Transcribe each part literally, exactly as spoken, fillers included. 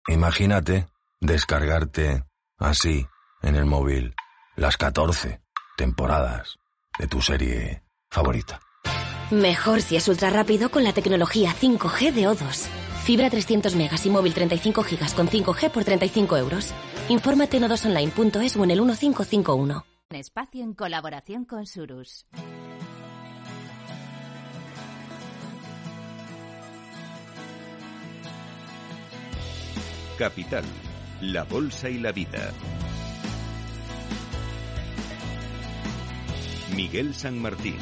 Imagínate descargarte así en el móvil las catorce temporadas de tu serie favorita. Mejor si es ultra rápido con la tecnología cinco G de O dos. Fibra trescientos megas y móvil treinta y cinco gigas con cinco G por treinta y cinco euros. Infórmate en o dos online punto es o en el uno cinco cinco uno. Espacio en colaboración con Surus. Capital, la bolsa y la vida. Miguel San Martín.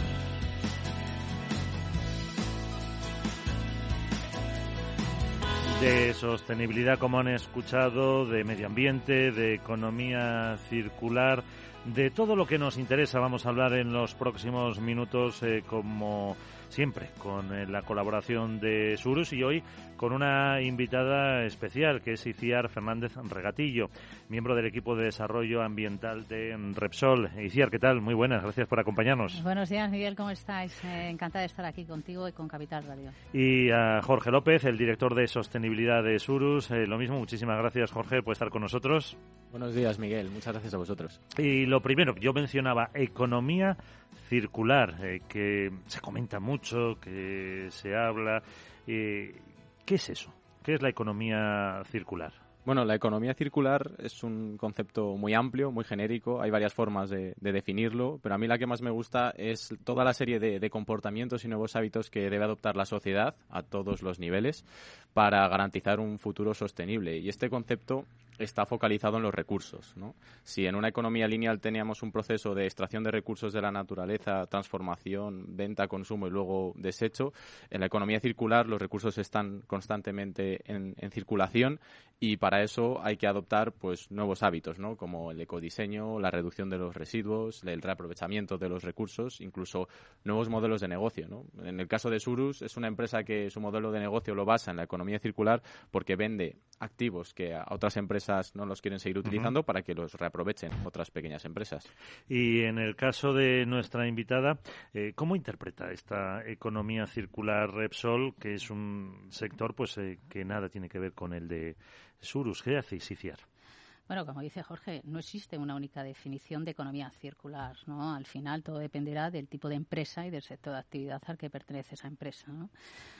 De sostenibilidad, como han escuchado, de medio ambiente, de economía circular, de todo lo que nos interesa vamos a hablar en los próximos minutos, eh, como siempre, con eh, la colaboración de Surus, y hoy con una invitada especial, que es Iciar Fernández Regatillo, miembro del equipo de desarrollo ambiental de Repsol. Iciar, ¿qué tal? Muy buenas, gracias por acompañarnos. Buenos días, Miguel, ¿cómo estáis? Eh, encantada de estar aquí contigo y con Capital Radio. Y a Jorge López, el director de sostenibilidad de Surus, eh, lo mismo, muchísimas gracias, Jorge, por estar con nosotros. Buenos días, Miguel, muchas gracias a vosotros. Y lo primero, yo mencionaba economía circular, eh, que se comenta mucho, que se habla. Eh, ¿Qué es eso? ¿Qué es la economía circular? Bueno, la economía circular es un concepto muy amplio, muy genérico. Hay varias formas de, de definirlo, pero a mí la que más me gusta es toda la serie de, de comportamientos y nuevos hábitos que debe adoptar la sociedad a todos los niveles para garantizar un futuro sostenible. Y este concepto está focalizado en los recursos, ¿no? Si en una economía lineal teníamos un proceso de extracción de recursos de la naturaleza, transformación, venta, consumo y luego desecho, en la economía circular los recursos están constantemente en, en circulación, y para eso hay que adoptar pues nuevos hábitos, ¿no? Como el ecodiseño, la reducción de los residuos, el reaprovechamiento de los recursos, incluso nuevos modelos de negocio, ¿no? En el caso de Surus, es una empresa que su modelo de negocio lo basa en la economía circular porque vende activos que a otras empresas no los quieren seguir utilizando, uh-huh, para que los reaprovechen otras pequeñas empresas. Y en el caso de nuestra invitada, eh, ¿cómo interpreta esta economía circular Repsol, que es un sector pues eh, que nada tiene que ver con el de Surus? ¿Qué hace Iciar? Bueno, como dice Jorge, no existe una única definición de economía circular, ¿no? Al final todo dependerá del tipo de empresa y del sector de actividad al que pertenece esa empresa, ¿no?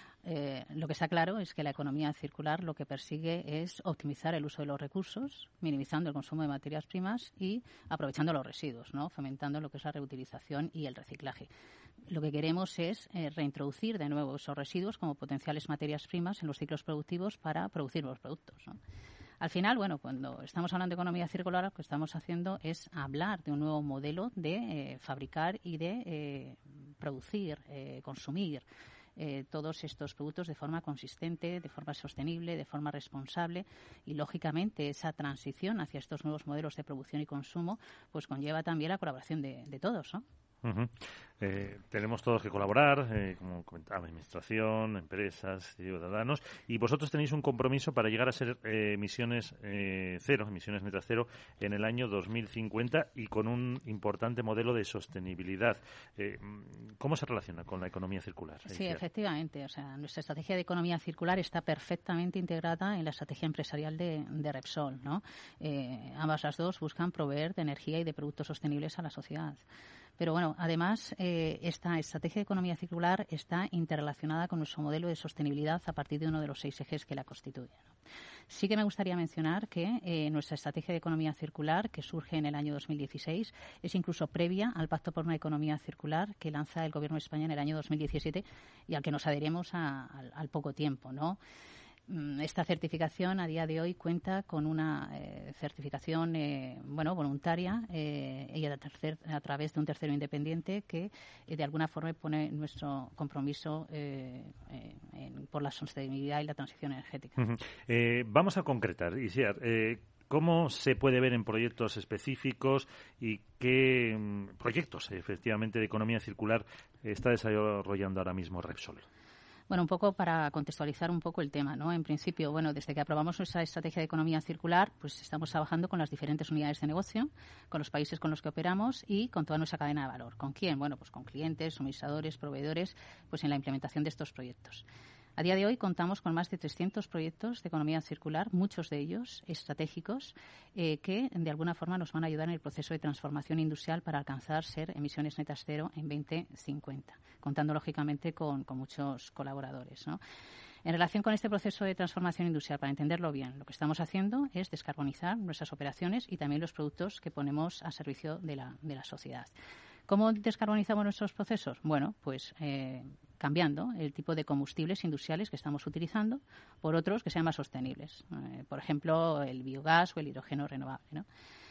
Eh, lo que está claro es que la economía circular lo que persigue es optimizar el uso de los recursos, minimizando el consumo de materias primas y aprovechando los residuos, ¿no? Fomentando lo que es la reutilización y el reciclaje. Lo que queremos es eh, reintroducir de nuevo esos residuos como potenciales materias primas en los ciclos productivos para producir nuevos productos, ¿no? Al final, bueno, cuando estamos hablando de economía circular, lo que estamos haciendo es hablar de un nuevo modelo de eh, fabricar y de eh, producir, eh, consumir Eh, todos estos productos de forma consistente, de forma sostenible, de forma responsable, y lógicamente esa transición hacia estos nuevos modelos de producción y consumo pues conlleva también la colaboración de, de todos, ¿no? Uh-huh. Eh, tenemos todos que colaborar, eh, como comentaba, administración, empresas, ciudadanos, y vosotros tenéis un compromiso para llegar a ser eh, emisiones eh, cero, emisiones netas cero en el año dos mil cincuenta, y con un importante modelo de sostenibilidad. Eh, ¿Cómo se relaciona con la economía circular? Sí, efectivamente. O sea, nuestra estrategia de economía circular está perfectamente integrada en la estrategia empresarial de, de Repsol, ¿no? Eh, ambas las dos buscan proveer de energía y de productos sostenibles a la sociedad. Pero bueno, además, eh, esta estrategia de economía circular está interrelacionada con nuestro modelo de sostenibilidad a partir de uno de los seis ejes que la constituyen, ¿no? Sí que me gustaría mencionar que eh, nuestra estrategia de economía circular, que surge en el año dos mil dieciséis, es incluso previa al Pacto por una Economía Circular que lanza el Gobierno de España en el año dos mil diecisiete y al que nos adheremos a, al, al poco tiempo, ¿no? Esta certificación a día de hoy cuenta con una eh, certificación eh, bueno voluntaria eh, y a, tercer, a través de un tercero independiente que eh, de alguna forma pone nuestro compromiso eh, eh, en, por la sostenibilidad y la transición energética. Uh-huh. Eh, vamos a concretar, Iciar, eh, ¿cómo se puede ver en proyectos específicos y qué um, proyectos efectivamente de economía circular está desarrollando ahora mismo Repsol? Bueno, un poco para contextualizar un poco el tema, ¿no? En principio, bueno, desde que aprobamos nuestra estrategia de economía circular, pues estamos trabajando con las diferentes unidades de negocio, con los países con los que operamos y con toda nuestra cadena de valor. ¿Con quién? Bueno, pues con clientes, suministradores, proveedores, pues en la implementación de estos proyectos. A día de hoy contamos con más de trescientos proyectos de economía circular, muchos de ellos estratégicos, eh, que de alguna forma nos van a ayudar en el proceso de transformación industrial para alcanzar ser emisiones netas cero en veinte cincuenta, contando lógicamente con, con muchos colaboradores, ¿no? En relación con este proceso de transformación industrial, para entenderlo bien, lo que estamos haciendo es descarbonizar nuestras operaciones y también los productos que ponemos a servicio de la, de la sociedad. ¿Cómo descarbonizamos nuestros procesos? Bueno, pues eh, cambiando el tipo de combustibles industriales que estamos utilizando por otros que sean más sostenibles. Eh, por ejemplo, el biogás o el hidrógeno renovable, ¿no?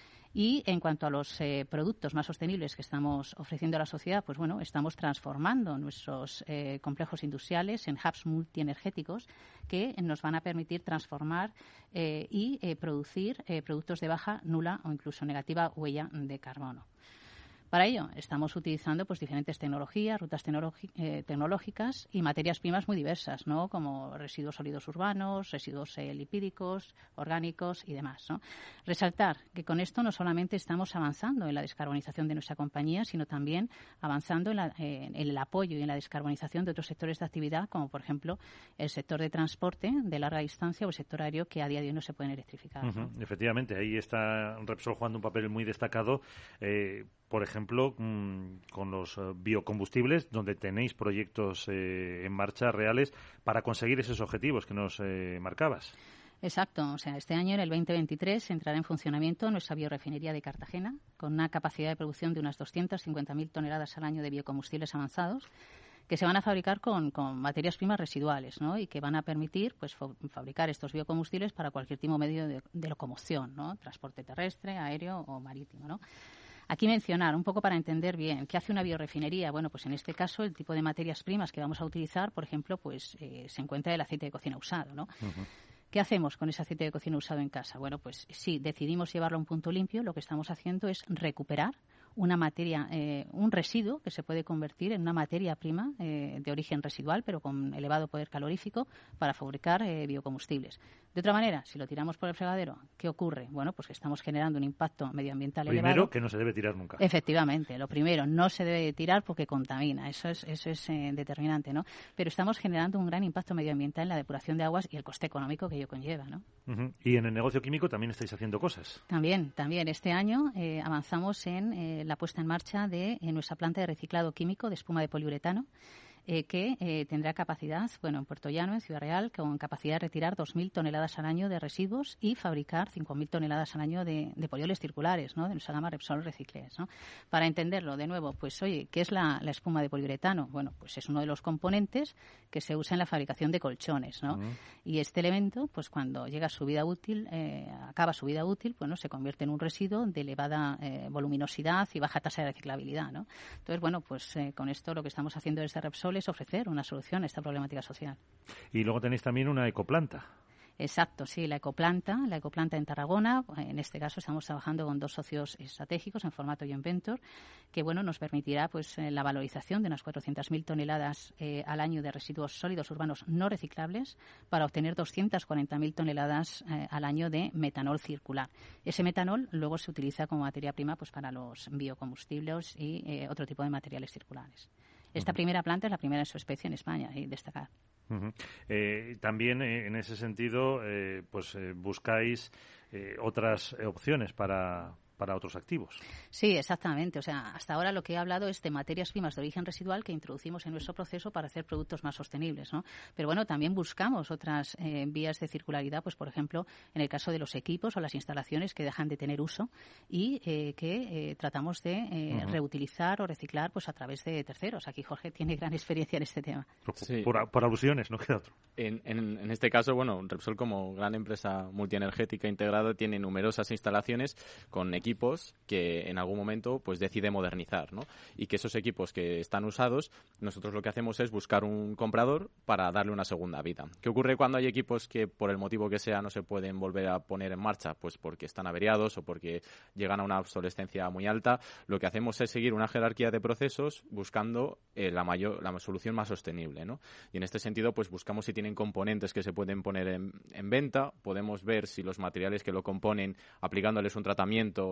Y en cuanto a los eh, productos más sostenibles que estamos ofreciendo a la sociedad, pues bueno, estamos transformando nuestros eh, complejos industriales en hubs multienergéticos que nos van a permitir transformar eh, y eh, producir eh, productos de baja, nula o incluso negativa huella de carbono. Para ello, estamos utilizando pues diferentes tecnologías, rutas tecnologi- eh, tecnológicas y materias primas muy diversas, ¿no? Como residuos sólidos urbanos, residuos eh, lipídicos, orgánicos y demás, ¿no? Resaltar que con esto no solamente estamos avanzando en la descarbonización de nuestra compañía, sino también avanzando en, la, eh, en el apoyo y en la descarbonización de otros sectores de actividad, como por ejemplo el sector de transporte de larga distancia o el sector aéreo, que a día de hoy no se pueden electrificar, ¿no? Uh-huh. Efectivamente, ahí está Repsol jugando un papel muy destacado. Eh, por ejemplo, mmm, con los uh, biocombustibles, donde tenéis proyectos eh, en marcha reales para conseguir esos objetivos que nos eh, marcabas. Exacto. O sea, este año, en el veinte veintitrés, entrará en funcionamiento nuestra biorefinería de Cartagena, con una capacidad de producción de unas doscientas cincuenta mil toneladas al año de biocombustibles avanzados, que se van a fabricar con, con materias primas residuales, ¿no? Y que van a permitir pues fa- fabricar estos biocombustibles para cualquier tipo de medio de, de locomoción, ¿no? Transporte terrestre, aéreo o marítimo, ¿no? Aquí mencionar, un poco para entender bien, ¿qué hace una biorefinería? Bueno, pues en este caso el tipo de materias primas que vamos a utilizar, por ejemplo, pues eh, se encuentra el aceite de cocina usado, ¿no? Uh-huh. ¿Qué hacemos con ese aceite de cocina usado en casa? Bueno, pues si decidimos llevarlo a un punto limpio, lo que estamos haciendo es recuperar una materia, eh, un residuo que se puede convertir en una materia prima eh, de origen residual, pero con elevado poder calorífico, para fabricar eh, biocombustibles. De otra manera, si lo tiramos por el fregadero, ¿qué ocurre? Bueno, pues que estamos generando un impacto medioambiental Primero, elevado. Primero, que no se debe tirar nunca. Efectivamente, lo primero, no se debe tirar porque contamina, eso es, eso es eh, determinante, ¿no? Pero estamos generando un gran impacto medioambiental en la depuración de aguas y el coste económico que ello conlleva, ¿no? Uh-huh. Y en el negocio químico también estáis haciendo cosas. También, también. Este año eh, avanzamos en eh, la puesta en marcha de en nuestra planta de reciclado químico de espuma de poliuretano, eh, que eh, tendrá capacidad, bueno, en Puerto Llano, en Ciudad Real, con capacidad de retirar dos mil toneladas al año de residuos y fabricar cinco mil toneladas al año de, de polioles circulares, ¿no? De nuestra gama Repsol Recicles, ¿no? Para entenderlo, de nuevo, pues oye, ¿qué es la, la espuma de poliuretano? Bueno, pues es uno de los componentes que se usa en la fabricación de colchones, ¿no? Uh-huh. Y este elemento, pues cuando llega a su vida útil, eh, acaba su vida útil, bueno, se convierte en un residuo de elevada eh, voluminosidad y baja tasa de reciclabilidad, ¿no? Entonces, bueno, pues eh, con esto lo que estamos haciendo desde Repsol es ofrecer una solución a esta problemática social. Y luego tenéis también una ecoplanta. Exacto, sí, la ecoplanta, la ecoplanta en Tarragona. En este caso estamos trabajando con dos socios estratégicos en formato joint venture, que bueno, nos permitirá pues la valorización de unas cuatrocientas mil toneladas eh, al año de residuos sólidos urbanos no reciclables para obtener doscientas cuarenta mil toneladas eh, al año de metanol circular. Ese metanol luego se utiliza como materia prima pues para los biocombustibles y eh, otro tipo de materiales circulares. Esta uh-huh. primera planta es la primera en su especie en España, y destacar. Uh-huh. Eh, también eh, en ese sentido eh, pues eh, buscáis eh, otras opciones para, para otros activos. Sí, exactamente. O sea, hasta ahora lo que he hablado es de materias primas de origen residual que introducimos en nuestro proceso para hacer productos más sostenibles, ¿no? Pero bueno, también buscamos otras eh, vías de circularidad, pues por ejemplo, en el caso de los equipos o las instalaciones que dejan de tener uso y eh, que eh, tratamos de eh, uh-huh. reutilizar o reciclar pues a través de terceros. Aquí Jorge tiene gran experiencia en este tema. Sí. Por, por alusiones, no queda otro. En, en, en este caso, bueno, Repsol como gran empresa multienergética integrada tiene numerosas instalaciones con equipos equipos que en algún momento pues decide modernizar, ¿no? Y que esos equipos que están usados, nosotros lo que hacemos es buscar un comprador para darle una segunda vida. ¿Qué ocurre cuando hay equipos que por el motivo que sea no se pueden volver a poner en marcha? Pues porque están averiados o porque llegan a una obsolescencia muy alta. Lo que hacemos es seguir una jerarquía de procesos buscando eh, la mayor la solución más sostenible, ¿no? Y en este sentido pues buscamos si tienen componentes que se pueden poner en, en venta, podemos ver si los materiales que lo componen, aplicándoles un tratamiento,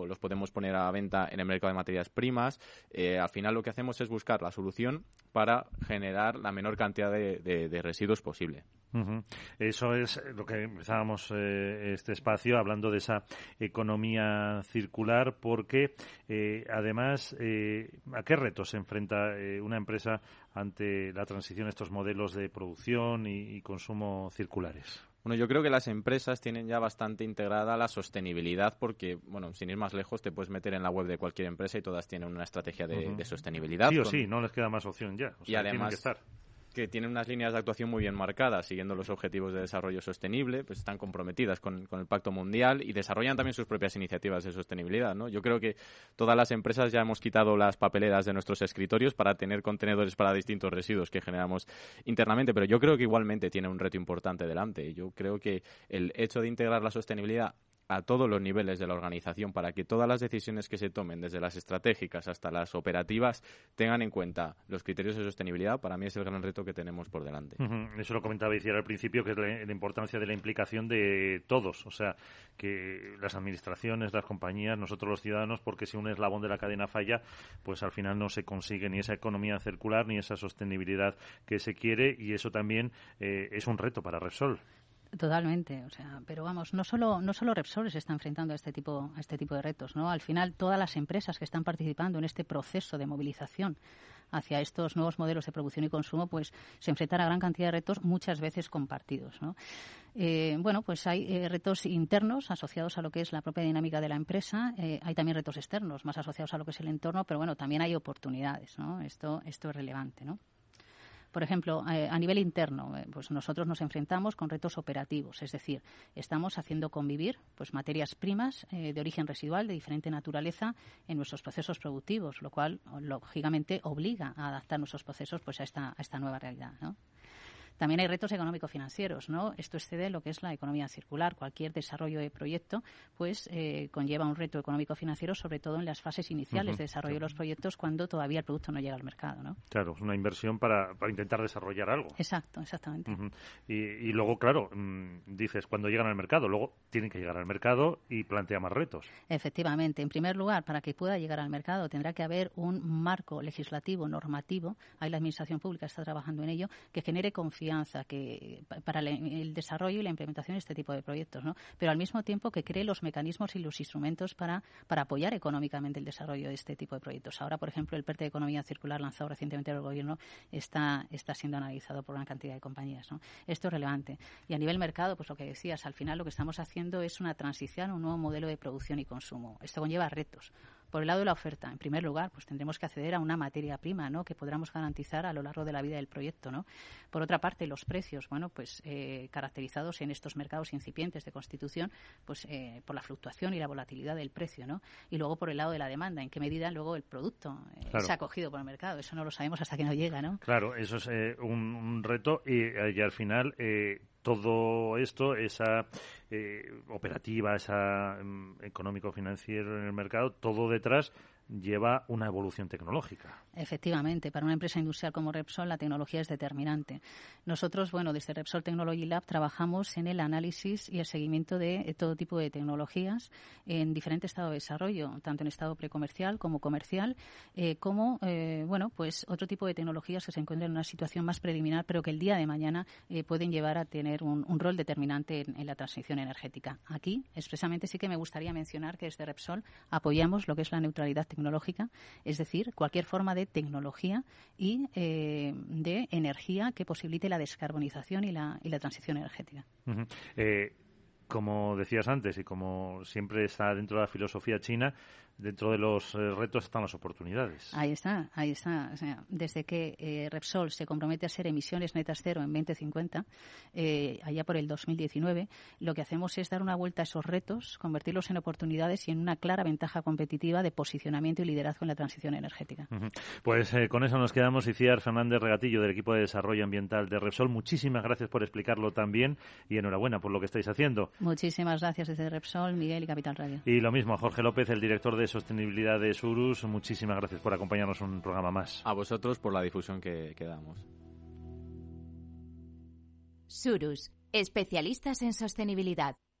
los podemos poner a venta en el mercado de materias primas. Eh, al final lo que hacemos es buscar la solución para generar la menor cantidad de, de, de residuos posible. Uh-huh. Eso es lo que empezábamos eh, este espacio hablando de esa economía circular, porque eh, además eh, ¿a qué retos se enfrenta eh, una empresa ante la transición a estos modelos de producción y, y consumo circulares? Bueno, yo creo que las empresas tienen ya bastante integrada la sostenibilidad porque, bueno, sin ir más lejos, te puedes meter en la web de cualquier empresa y todas tienen una estrategia de, uh-huh. de sostenibilidad. Sí o con... sí, no les queda más opción ya. O sea, y además tienen que estar. que tienen unas líneas de actuación muy bien marcadas, siguiendo los objetivos de desarrollo sostenible, pues están comprometidas con, con el Pacto Mundial y desarrollan también sus propias iniciativas de sostenibilidad, ¿no? Yo creo que todas las empresas ya hemos quitado las papeleras de nuestros escritorios para tener contenedores para distintos residuos que generamos internamente, pero yo creo que igualmente tiene un reto importante delante. Yo creo que el hecho de integrar la sostenibilidad a todos los niveles de la organización para que todas las decisiones que se tomen, desde las estratégicas hasta las operativas, tengan en cuenta los criterios de sostenibilidad, para mí es el gran reto que tenemos por delante. Uh-huh. Eso lo comentaba Iciar al principio, que es la, la importancia de la implicación de todos, o sea, que las administraciones, las compañías, nosotros los ciudadanos, porque si un eslabón de la cadena falla, pues al final no se consigue ni esa economía circular ni esa sostenibilidad que se quiere, y eso también eh, es un reto para Repsol. Totalmente, o sea, pero vamos, no solo no solo Repsol se está enfrentando a este tipo a este tipo de retos, ¿no? Al final todas las empresas que están participando en este proceso de movilización hacia estos nuevos modelos de producción y consumo, pues se enfrentan a gran cantidad de retos, muchas veces compartidos, ¿no? Eh, bueno, pues hay eh, retos internos asociados a lo que es la propia dinámica de la empresa, eh, hay también retos externos más asociados a lo que es el entorno, pero bueno, también hay oportunidades, ¿no? Esto esto es relevante, ¿no? Por ejemplo, eh, a nivel interno, eh, pues nosotros nos enfrentamos con retos operativos, es decir, estamos haciendo convivir pues materias primas eh, de origen residual de diferente naturaleza en nuestros procesos productivos, lo cual lógicamente obliga a adaptar nuestros procesos pues a esta a esta nueva realidad, ¿no? También hay retos económico-financieros, ¿no? Esto excede lo que es la economía circular. Cualquier desarrollo de proyecto pues eh, conlleva un reto económico-financiero, sobre todo en las fases iniciales uh-huh. de desarrollo de los proyectos, cuando todavía el producto no llega al mercado, ¿no? Claro, es una inversión para, para intentar desarrollar algo. Exacto, exactamente. Uh-huh. Y, y luego, claro, mmm, dices, cuando llegan al mercado, luego tienen que llegar al mercado y plantea más retos. Efectivamente. En primer lugar, para que pueda llegar al mercado tendrá que haber un marco legislativo, normativo, ahí la Administración Pública está trabajando en ello, que genere confianza que para el desarrollo y la implementación de este tipo de proyectos, ¿no? Pero al mismo tiempo que cree los mecanismos y los instrumentos para, para apoyar económicamente el desarrollo de este tipo de proyectos. Ahora, por ejemplo, el PERTE de Economía Circular lanzado recientemente por el Gobierno está, está siendo analizado por una cantidad de compañías, ¿no? Esto es relevante. Y a nivel mercado, pues lo que decías, al final lo que estamos haciendo es una transición a un nuevo modelo de producción y consumo. Esto conlleva retos. Por el lado de la oferta, en primer lugar, pues tendremos que acceder a una materia prima, ¿no?, que podamos garantizar a lo largo de la vida del proyecto, ¿no? Por otra parte, los precios, bueno, pues eh, caracterizados en estos mercados incipientes de constitución, pues eh, por la fluctuación y la volatilidad del precio, ¿no? Y luego por el lado de la demanda, en qué medida luego el producto eh, claro. se ha acogido por el mercado. Eso no lo sabemos hasta que no llega, ¿no? Claro, eso es eh, un, un reto y, y al final eh, todo esto, esa eh, operativa, esa um, económico-financiero en el mercado, todo detrás lleva una evolución tecnológica. Efectivamente, para una empresa industrial como Repsol la tecnología es determinante. Nosotros, bueno, desde Repsol Technology Lab trabajamos en el análisis y el seguimiento de todo tipo de tecnologías en diferente estado de desarrollo, tanto en estado precomercial como comercial, eh, como, eh, bueno, pues otro tipo de tecnologías que se encuentran en una situación más preliminar, pero que el día de mañana eh, pueden llevar a tener un, un rol determinante en, en la transición energética. Aquí, expresamente, sí que me gustaría mencionar que desde Repsol apoyamos lo que es la neutralidad tecnológica tecnológica, es decir, cualquier forma de tecnología y eh, de energía que posibilite la descarbonización y la, y la transición energética. Uh-huh. Eh, como decías antes y como siempre está dentro de la filosofía china, dentro de los eh, retos están las oportunidades. Ahí está, ahí está. O sea, desde que eh, Repsol se compromete a ser emisiones netas cero en veinte cincuenta, eh, allá por el dos mil diecinueve, lo que hacemos es dar una vuelta a esos retos, convertirlos en oportunidades y en una clara ventaja competitiva de posicionamiento y liderazgo en la transición energética. Uh-huh. Pues eh, con eso nos quedamos. Iciar Fernández Regatillo, del equipo de desarrollo ambiental de Repsol. Muchísimas gracias por explicarlo tan bien y enhorabuena por lo que estáis haciendo. Muchísimas gracias desde Repsol, Miguel y Capital Radio. Y lo mismo a Jorge López, el director de Sostenibilidad de Surus. Muchísimas gracias por acompañarnos en un programa más. A vosotros por la difusión que, que damos. Surus, especialistas en sostenibilidad.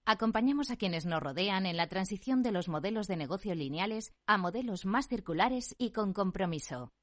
Acompañamos a quienes nos rodean en la transición de los modelos de negocio lineales a modelos más circulares y con compromiso.